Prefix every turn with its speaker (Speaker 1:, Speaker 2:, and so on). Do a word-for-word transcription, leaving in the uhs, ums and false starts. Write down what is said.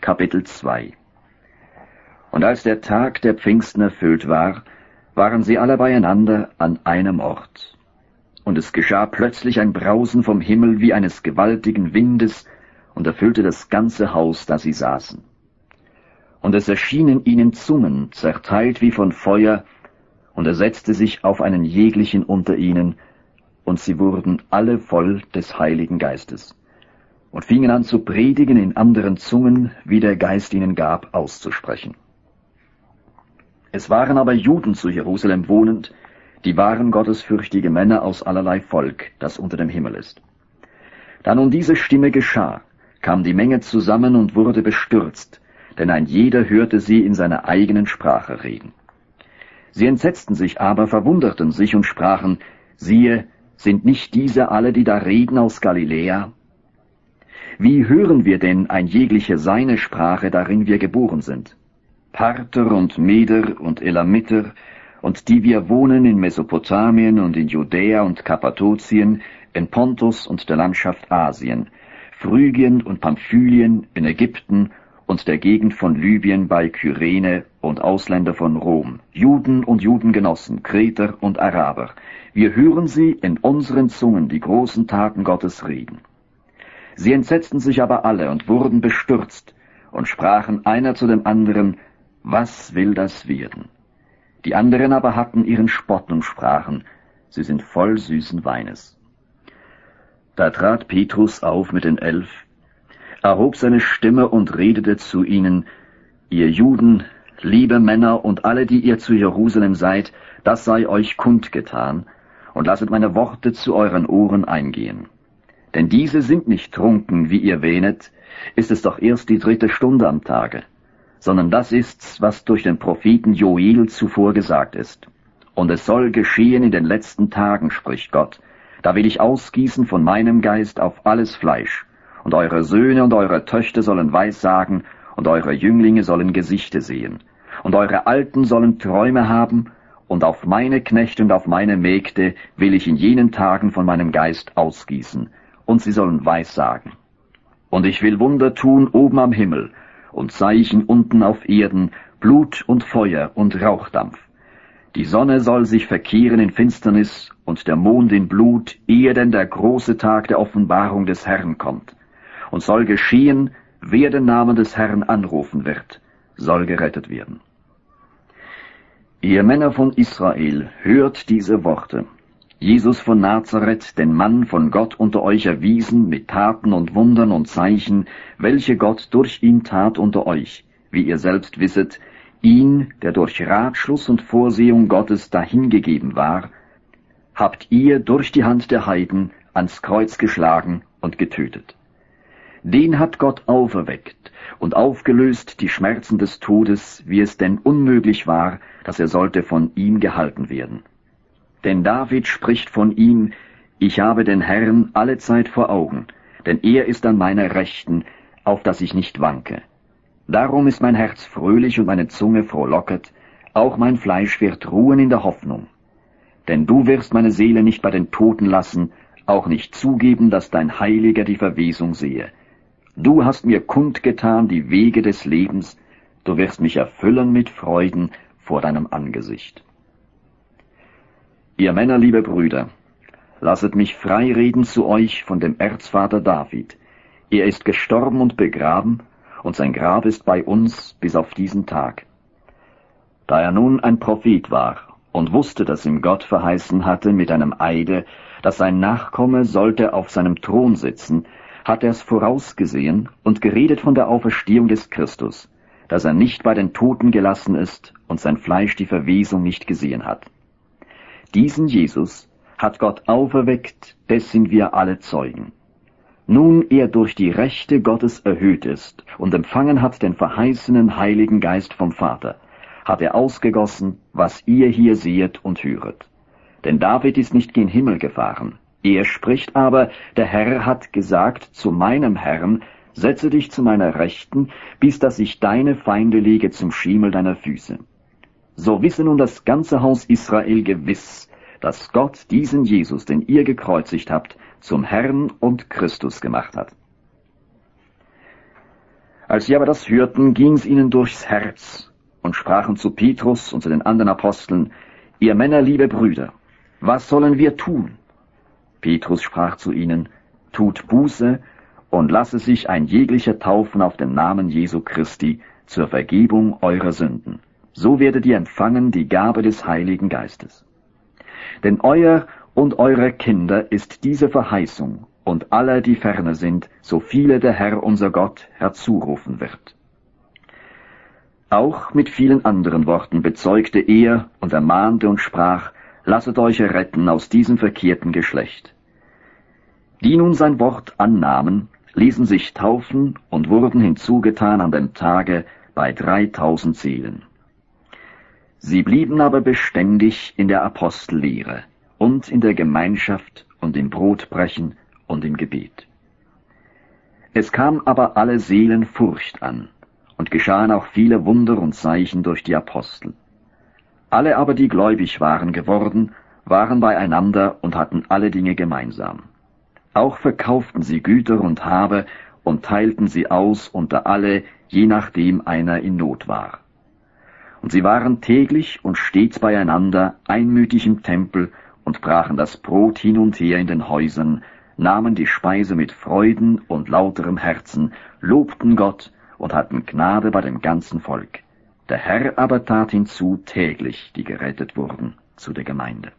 Speaker 1: Kapitel zwei. Und als der Tag der Pfingsten erfüllt war, waren sie alle beieinander an einem Ort. Und es geschah plötzlich ein Brausen vom Himmel wie eines gewaltigen Windes und erfüllte das ganze Haus, da sie saßen. Und es erschienen ihnen Zungen, zerteilt wie von Feuer, und er setzte sich auf einen jeglichen unter ihnen, und sie wurden alle voll des Heiligen Geistes und fingen an zu predigen in anderen Zungen, wie der Geist ihnen gab, auszusprechen. Es waren aber Juden zu Jerusalem wohnend, die waren gottesfürchtige Männer aus allerlei Volk, das unter dem Himmel ist. Da nun diese Stimme geschah, kam die Menge zusammen und wurde bestürzt, denn ein jeder hörte sie in seiner eigenen Sprache reden. Sie entsetzten sich aber, verwunderten sich und sprachen, siehe, sind nicht diese alle, die da reden, aus Galiläa? Wie hören wir denn ein jeglicher seine Sprache, darin wir geboren sind? Parther und Meder und Elamiter, und die wir wohnen in Mesopotamien und in Judäa und Kappadokien, in Pontus und der Landschaft Asien, Phrygien und Pamphylien, in Ägypten und der Gegend von Libyen bei Kyrene und Ausländer von Rom, Juden und Judengenossen, Kreter und Araber. Wir hören sie in unseren Zungen die großen Taten Gottes reden. Sie entsetzten sich aber alle und wurden bestürzt und sprachen einer zu dem anderen, was will das werden? Die anderen aber hatten ihren Spott und sprachen, sie sind voll süßen Weines. Da trat Petrus auf mit den Elf, erhob seine Stimme und redete zu ihnen, ihr Juden, liebe Männer und alle, die ihr zu Jerusalem seid, das sei euch kundgetan, und lasset meine Worte zu euren Ohren eingehen. Denn diese sind nicht trunken, wie ihr wähnet, ist es doch erst die dritte Stunde am Tage, sondern das ist's, was durch den Propheten Joel zuvor gesagt ist. Und es soll geschehen in den letzten Tagen, spricht Gott, da will ich ausgießen von meinem Geist auf alles Fleisch, und eure Söhne und eure Töchter sollen Weissagen, und eure Jünglinge sollen Gesichte sehen, und eure Alten sollen Träume haben, und auf meine Knechte und auf meine Mägde will ich in jenen Tagen von meinem Geist ausgießen, und sie sollen Weissagen. Und ich will Wunder tun oben am Himmel, und Zeichen unten auf Erden, Blut und Feuer und Rauchdampf. Die Sonne soll sich verkehren in Finsternis und der Mond in Blut, ehe denn der große Tag der Offenbarung des Herrn kommt. Und soll geschehen, wer den Namen des Herrn anrufen wird, soll gerettet werden. Ihr Männer von Israel, hört diese Worte. Jesus von Nazareth, den Mann von Gott unter euch erwiesen, mit Taten und Wundern und Zeichen, welche Gott durch ihn tat unter euch, wie ihr selbst wisset, ihn, der durch Ratschluss und Vorsehung Gottes dahingegeben war, habt ihr durch die Hand der Heiden ans Kreuz geschlagen und getötet. Den hat Gott auferweckt und aufgelöst die Schmerzen des Todes, wie es denn unmöglich war, dass er sollte von ihm gehalten werden. Denn David spricht von ihm, ich habe den Herrn allezeit vor Augen, denn er ist an meiner Rechten, auf dass ich nicht wanke. Darum ist mein Herz fröhlich und meine Zunge frohlocket, auch mein Fleisch wird ruhen in der Hoffnung. Denn du wirst meine Seele nicht bei den Toten lassen, auch nicht zugeben, dass dein Heiliger die Verwesung sehe. Du hast mir kundgetan die Wege des Lebens, du wirst mich erfüllen mit Freuden vor deinem Angesicht. Ihr Männer, liebe Brüder, lasset mich frei reden zu euch von dem Erzvater David. Er ist gestorben und begraben, und sein Grab ist bei uns bis auf diesen Tag. Da er nun ein Prophet war und wusste, dass ihm Gott verheißen hatte mit einem Eide, dass sein Nachkomme sollte auf seinem Thron sitzen, hat er es vorausgesehen und geredet von der Auferstehung des Christus, dass er nicht bei den Toten gelassen ist und sein Fleisch die Verwesung nicht gesehen hat. Diesen Jesus hat Gott auferweckt, dessen wir alle zeugen. Nun er durch die Rechte Gottes erhöht ist und empfangen hat den verheißenen Heiligen Geist vom Vater, hat er ausgegossen, was ihr hier sehet und höret. Denn David ist nicht gen Himmel gefahren. Er spricht aber, der Herr hat gesagt zu meinem Herrn, setze dich zu meiner Rechten, bis dass ich deine Feinde lege zum Schiemel deiner Füße. So wisse nun das ganze Haus Israel gewiss, dass Gott diesen Jesus, den ihr gekreuzigt habt, zum Herrn und Christus gemacht hat. Als sie aber das hörten, ging's ihnen durchs Herz und sprachen zu Petrus und zu den anderen Aposteln: Ihr Männer, liebe Brüder, was sollen wir tun? Petrus sprach zu ihnen: Tut Buße und lasse sich ein jeglicher taufen auf den Namen Jesu Christi zur Vergebung eurer Sünden. So werdet ihr empfangen die Gabe des Heiligen Geistes. Denn euer und eurer Kinder ist diese Verheißung und aller, die ferne sind, so viele der Herr unser Gott herzurufen wird. Auch mit vielen anderen Worten bezeugte er und ermahnte und sprach: Lasset euch erretten aus diesem verkehrten Geschlecht. Die nun sein Wort annahmen, ließen sich taufen und wurden hinzugetan an dem Tage bei dreitausend Seelen. Sie blieben aber beständig in der Apostellehre und in der Gemeinschaft und im Brotbrechen und im Gebet. Es kam aber alle Seelen Furcht an, und geschahen auch viele Wunder und Zeichen durch die Apostel. Alle aber, die gläubig waren geworden, waren beieinander und hatten alle Dinge gemeinsam. Auch verkauften sie Güter und Habe und teilten sie aus unter alle, je nachdem einer in Not war. Und sie waren täglich und stets beieinander, einmütig im Tempel, und brachen das Brot hin und her in den Häusern, nahmen die Speise mit Freuden und lauterem Herzen, lobten Gott und hatten Gnade bei dem ganzen Volk. Der Herr aber tat hinzu täglich, die gerettet wurden, zu der Gemeinde.